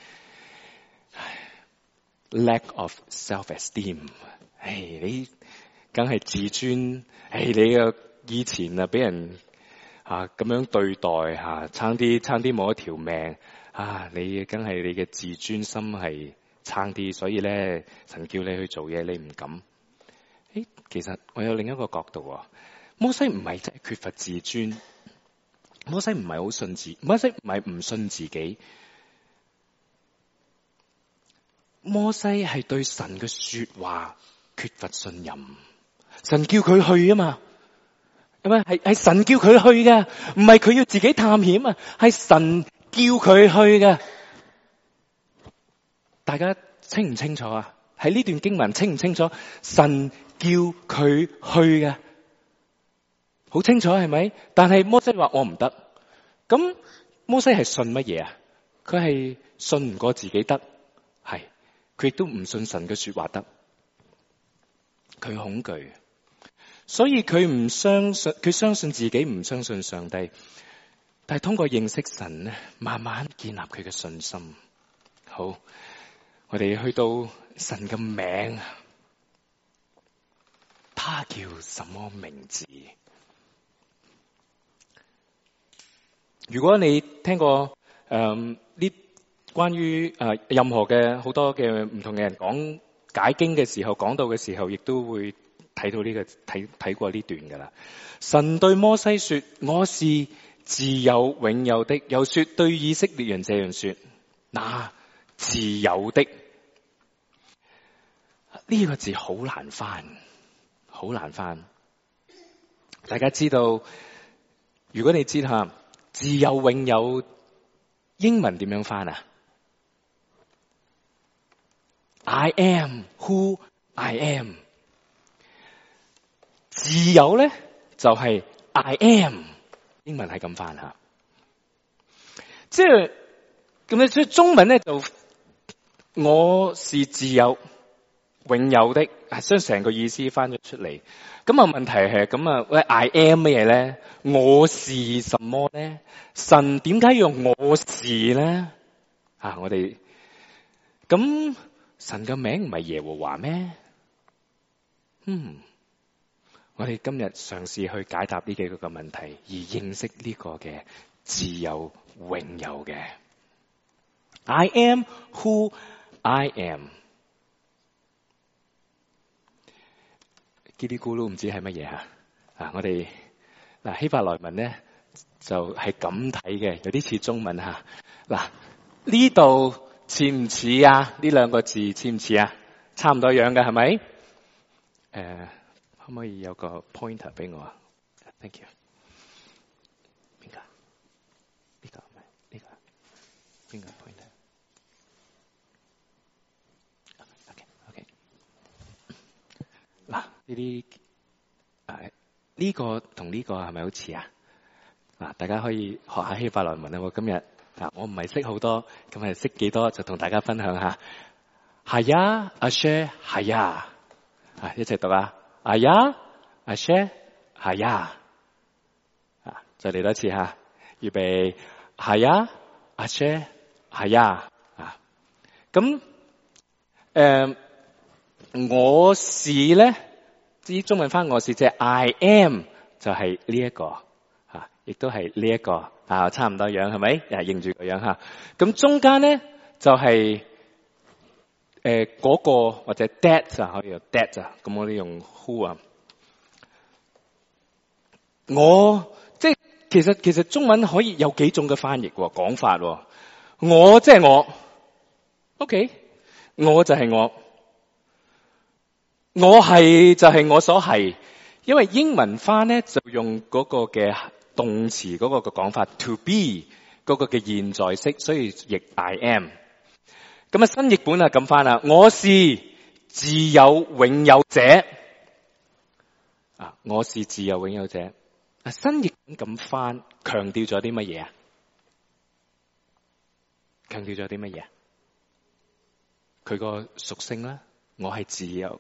，lack of self-esteem， 你梗係自尊，你嘅以前啊俾人咁樣對待差啲冇一條命你梗係你嘅自尊心係差啲，所以咧神叫你去做嘢，你唔敢。其實我有另一個角度。摩西唔係真係缺乏自尊，摩西唔係好信自，摩西唔係唔信自己，摩西係對神嘅說話缺乏信任。神叫佢去啊嘛，係神叫佢去嘅，唔係佢要自己探險啊，係神叫佢去嘅。大家清唔清楚啊？喺呢段經文清唔清楚？神叫佢去嘅。好清楚係咪？但係摩西話我唔得，咁摩西係信乜嘢啊？佢係信唔過自己得，係佢亦都唔信神嘅說話得，佢恐懼，所以佢唔相信，佢相信自己，唔相信上帝。但係通過認識神咧，慢慢建立佢嘅信心。好，我哋去到神嘅名，他叫什麼名字？如果你聽過呢關於任何嘅好多嘅唔同嘅人講解經嘅時候，講到嘅時候，亦都會睇到呢個睇過呢段噶啦。神對摩西說：我是自有永有的。又說對以色列人這樣說：那自有的。呢個字好難翻，好難翻。大家知道，如果你知下自有永有英文點樣翻啊？ I am who I am。 自有咧就係 I am， 英文係咁翻吓。即係咁咧，所以中文咧就我是自有永有的，將成個意思翻咗出嚟。咁問題係咁喂 I am 乜嘢咧？我是什麼咧？神點解用我是咧？我哋咁神嘅名唔係耶和華咩？我哋今日嘗試去解答呢幾個嘅問題，而認識呢個嘅自有永有嘅 I am who I am。嘰哩咕嚕唔知係乜嘢吓我哋希伯來文咧就係咁睇嘅，有啲似中文吓。呢度似唔似啊？呢兩個字似唔似啊？差唔多樣嘅係咪？可唔可以有個 pointer 俾我啊 ？Thank you。邊個？呢個唔係呢個？邊個 pointer？呢啲呢個同呢個係咪好似啊？大家可以學下希伯來文啊！我今日我唔係識好多，咁係識幾多就同大家分享下。係啊，阿 Sir 係啊，一齊讀啊！係啊，阿 Sir 係啊，再嚟多次吓，預備係啊， Asher 係啊，咁我是咧，至於中文翻我是即係 I am 就係呢一個亦都係呢一個差唔多樣係咪？認住個樣吓。咁中間咧就係嗰個或者 that 可以用 that 咁我哋用 who 啊。我即係其實中文可以有幾種嘅翻譯講法。我即係我 ，OK， 我就係我。我係就係我所係，因為英文翻咧就用嗰個嘅動詞嗰個嘅講法 to be 嗰個嘅現在式，所以譯 I am。咁新譯本咁翻啦，我是自有永有者。我是自有永有者。新譯本咁翻，強調咗啲乜嘢啊？強調咗啲乜嘢？佢個屬性啦。我係自有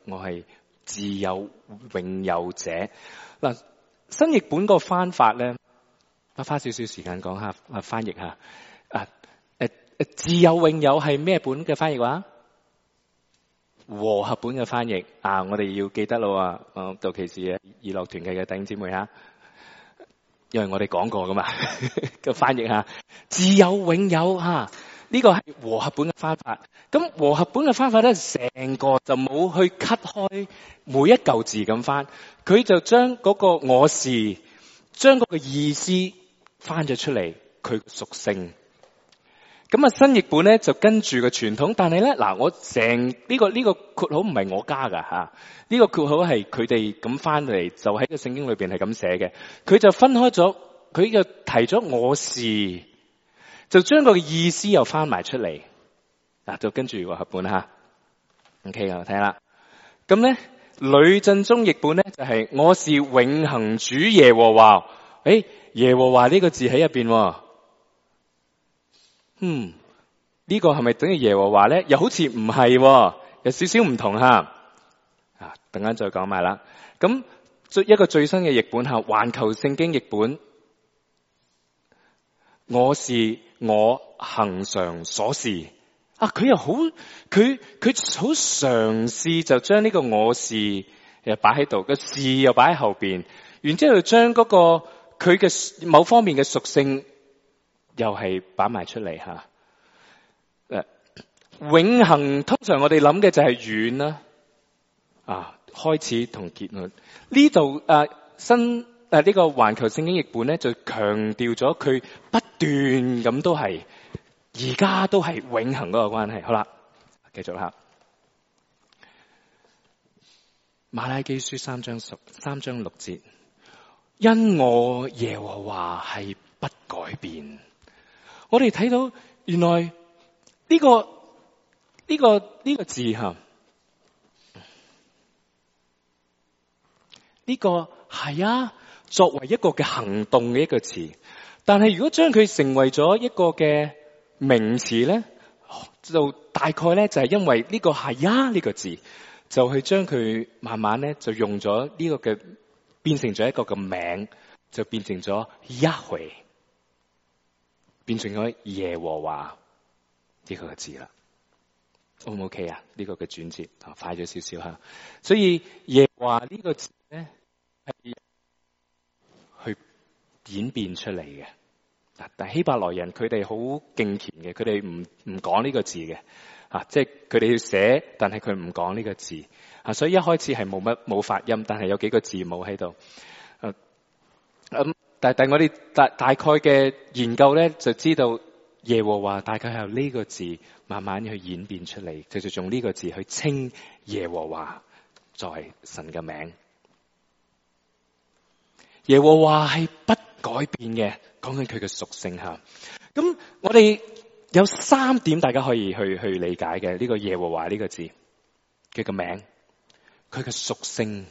永有者。新譯本個翻法咧，我花少少時間講下翻譯下。自有永有係咩本嘅翻譯話？和合本嘅翻譯我哋要記得咯。尤其是義樂團契嘅弟兄姊妹因為我哋講過噶嘛，個翻譯下自有永有呢個係和合本嘅翻法。咁和合本嘅翻法咧，成個就冇去 cut 開每一嚿字咁翻，佢就將嗰個我是，將嗰個意思翻咗出嚟，佢屬性。咁新譯本咧就跟住個傳統，但係咧我成呢個括號唔係我加噶呢個括號係佢哋咁翻嚟，就喺個聖經裏邊係咁寫嘅。佢就分開咗，佢就提咗我是，就將個意思又翻埋出嚟。就跟住和合本OK 我睇啦。咁咧呂振中譯本咧就係我是永恆主耶和華。耶和華呢個字喺入邊。呢個係咪等於耶和華咧？又好似唔係，有少少唔同等間再講埋啦。咁一個最新嘅譯本環球聖經譯本，我是我恆常所是。佢又好，佢好嘗試就將呢個我是又擺喺度，個是又擺喺後邊，然之後將嗰個佢嘅某方面嘅屬性又係擺埋出嚟永恆通常我哋諗嘅就係遠啦，開始同結論。呢度新呢個環球聖經譯本咧就強調咗佢不斷咁都係。而家都係永恆嗰個關係。好啦，繼續啦。馬拉基書3章6節，因我耶和華係不改變。我哋睇到原來呢個字呢個係作為一個嘅行動嘅一個詞，但係如果將佢成為咗一個嘅名詞咧，就大概咧就係因為呢個係呢個字，就去將佢慢慢咧就用咗呢個嘅變成咗一個嘅名，就變成咗Yahweh，變成咗耶和華呢個嘅字啦。O 唔 OK 呢個嘅轉折快咗少少所以耶和華呢個字咧係去演變出嚟嘅。但希伯來人佢哋好敬虔嘅，佢哋唔講呢個字嘅，即係佢哋要寫，但係佢唔講呢個字，所以一開始係冇發音，但係有幾個字母喺度。但我哋大概嘅研究咧，就知道耶和華大概係由呢個字慢慢去演變出嚟，就用呢個字去稱耶和華作為神嘅名。耶和華係不改變嘅，講緊佢嘅屬性咁我哋有3點大家可以去理解嘅呢個耶和華呢個字佢嘅名，佢嘅屬性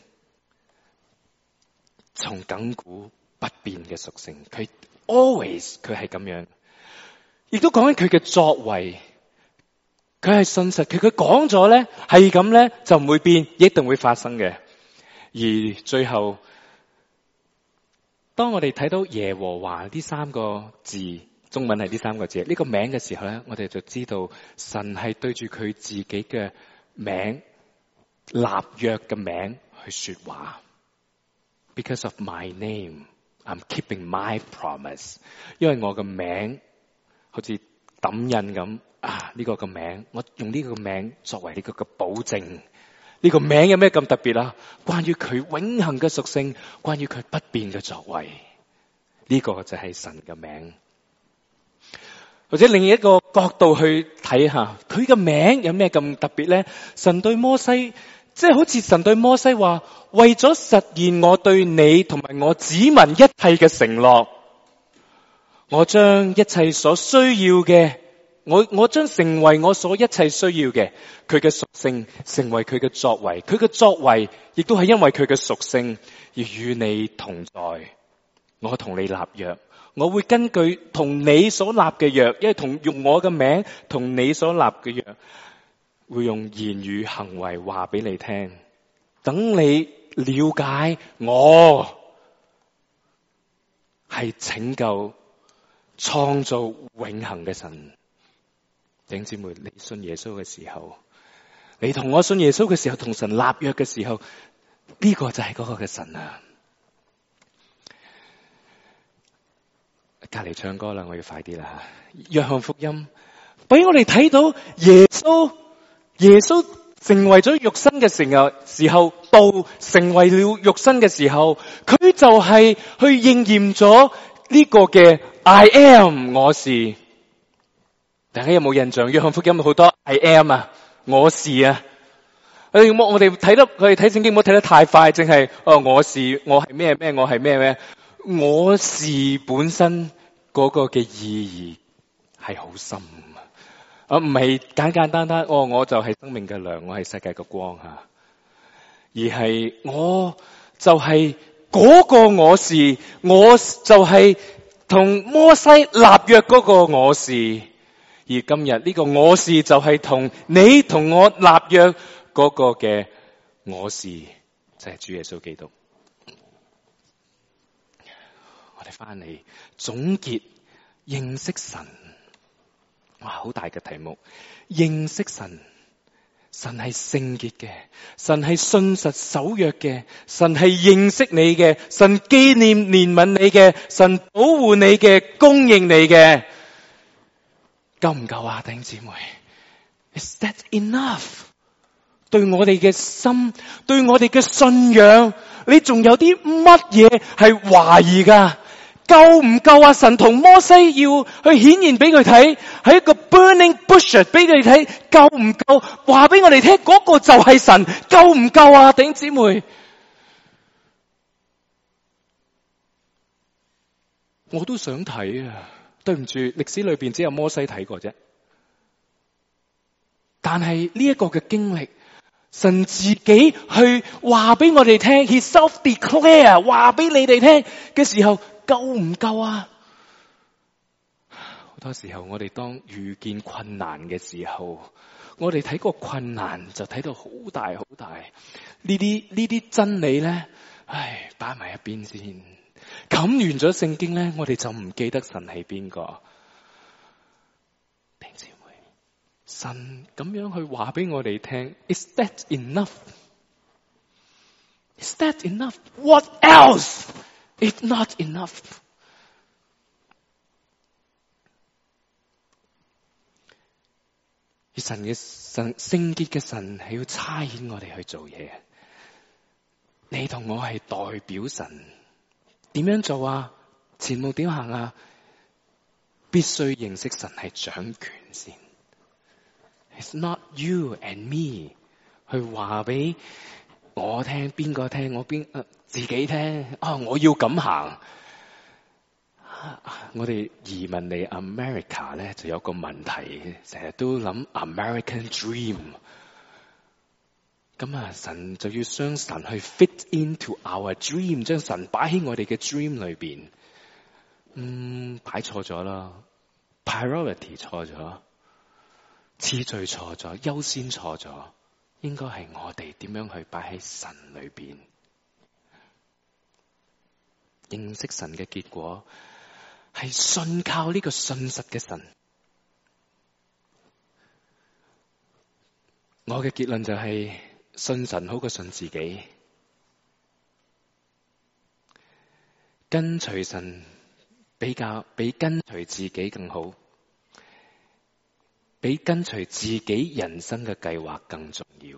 從亙古不變嘅屬性，佢 always 佢係咁樣，亦都講緊佢嘅作為，佢係信實，佢講咗咧係咁咧就唔會變，一定會發生嘅。而最後當我哋睇到耶和華呢3個字中文係呢三個字。呢個名嘅時候咧，我哋就知道神係對住佢自己嘅名、立約嘅名去說話。Because of my name, I'm keeping my promise。因為我嘅名好似抌印咁呢個嘅名，我用呢個名作為呢個嘅保證。呢個名有咩咁特別啊？關於佢永恆嘅屬性，關於佢不變嘅作為，呢個就係神嘅名。或者另一個角度去睇下，佢嘅名有咩咁特別咧？神對摩西，即係好似神對摩西話，為咗實現我對你同埋我子民一切嘅承諾，我將一切所需要嘅，我將成為我所一切需要嘅，佢嘅屬性成為佢嘅作為，佢嘅作為亦都係因為佢嘅屬性而與你同在。我同你立約，我會根據同你所立嘅約，因為用我嘅名同你所立嘅約，會用言語行為話俾你聽，等你了解我係拯救創造永恆嘅神。弟兄姊妹，你信耶穌嘅時候，你同我信耶穌嘅時候，同神立約嘅時候，呢個就係嗰個嘅神啊！隔籬唱歌啦，我要快啲啦。約翰福音俾我哋睇到耶穌成為咗肉身嘅時候，道成為了肉身嘅時候，佢就係去應驗咗呢個嘅 I am 我是。大家有冇印象？約翰福音好多 I am 啊，我是啊。我哋睇聖經唔好睇得太快，淨係我是，我係咩咩，我係咩咩。我是本身嗰個嘅意義係好深啊，唔係簡簡單單我就係生命嘅糧，我係世界嘅光吓，而係我就係嗰個我是，我就係同摩西立約嗰個我是。而今日呢個我是就係同你同我立約嗰個嘅我是，就係主耶穌基督。我哋翻嚟總結認識神，哇，好大嘅題目。認識神，神係聖潔嘅，神係信實守約嘅，神係認識你嘅，神紀念憐憫你嘅，神保護你嘅，供應你嘅。夠唔夠啊，弟兄姊妹 ？Is that enough？ 對我哋嘅心，對我哋嘅信仰，你仲有啲乜嘢係懷疑噶？夠唔夠啊？神同摩西要去顯現俾佢睇，喺一個 burning bush 俾佢睇，夠唔夠？話俾我哋聽，嗰個就係神，夠唔夠啊，弟兄姊妹？我都想睇啊！對唔住，歷史裏邊只有摩西睇過啫。但係呢一個嘅經歷，神自己去話俾我哋聽 ，He self-declare 話俾你哋聽嘅時候，夠唔夠啊？好多時候我哋當遇見困難嘅時候，我哋睇個困難就睇到好大好大。呢啲真理咧，擺埋一邊先。冚完咗聖經咧，我哋就唔記得神係邊個。弟兄姊妹，神咁樣去話俾我哋聽 ，Is that enough? Is that enough? What else is not enough? 而神聖潔嘅神係要差遣我哋去做嘢。你同我係代表神。點樣做啊？前路點行啊？必須認識神係掌權先。It's not you and me 去話俾我聽，邊個聽？自己聽。我要咁行。我哋移民嚟 America 咧，就有個問題，成日都諗 American Dream。咁啊，神就要將神去 fit into our dream， 將神擺喺我哋嘅 dream 裏邊。擺錯咗啦 ，priority 錯咗，次序錯咗，優先錯咗，應該係我哋點樣去擺喺神裏邊。認識神嘅結果係信靠呢個信實嘅神。我嘅結論就係信神好過信自己，跟隨神比跟隨自己更好，比跟隨自己人生嘅計劃更重要。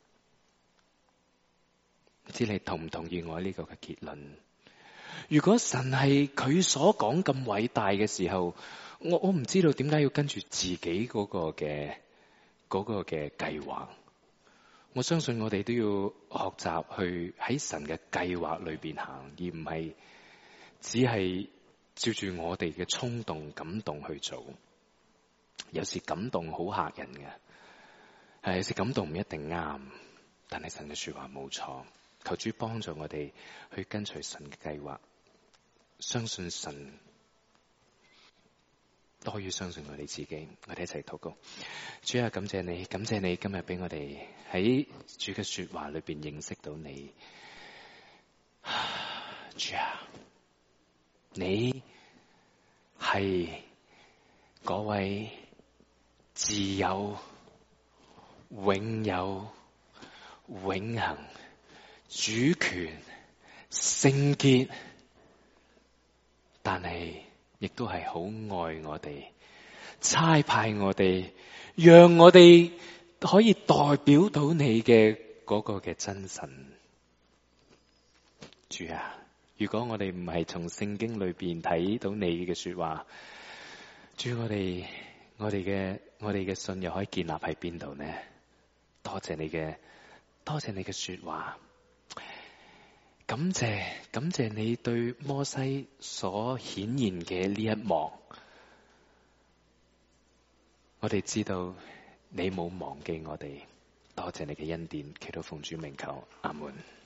唔知你同唔同意我呢個嘅結論？如果神係佢所講咁偉大嘅時候，我唔知道點解要跟住自己嗰個嘅計劃。我相信我哋都要學習去喺神嘅計劃裏邊行，而唔係只係照住我哋嘅衝動感動去做。有時感動好嚇人嘅，有時感動唔一定啱，但係神嘅說話冇錯。求主幫助我哋去跟隨神嘅計劃，相信神多於相信我哋自己。我哋一齊禱告。主啊，感謝你今日俾我哋喺主嘅說話裏邊認識到你。主啊，你係嗰位自有、永有、永恆、主權、聖潔，但係亦都係好愛我哋，差派我哋，讓我哋可以代表到你嘅嗰個嘅真神。主啊，如果我哋唔係從聖經裏邊睇到你嘅說話，主，我哋嘅信又可以建立喺邊度呢？多謝你嘅說話。感謝你對摩西所顯現嘅呢一幕，我哋知道你冇忘記我哋。多謝你嘅恩典，祈禱奉主名求，阿門。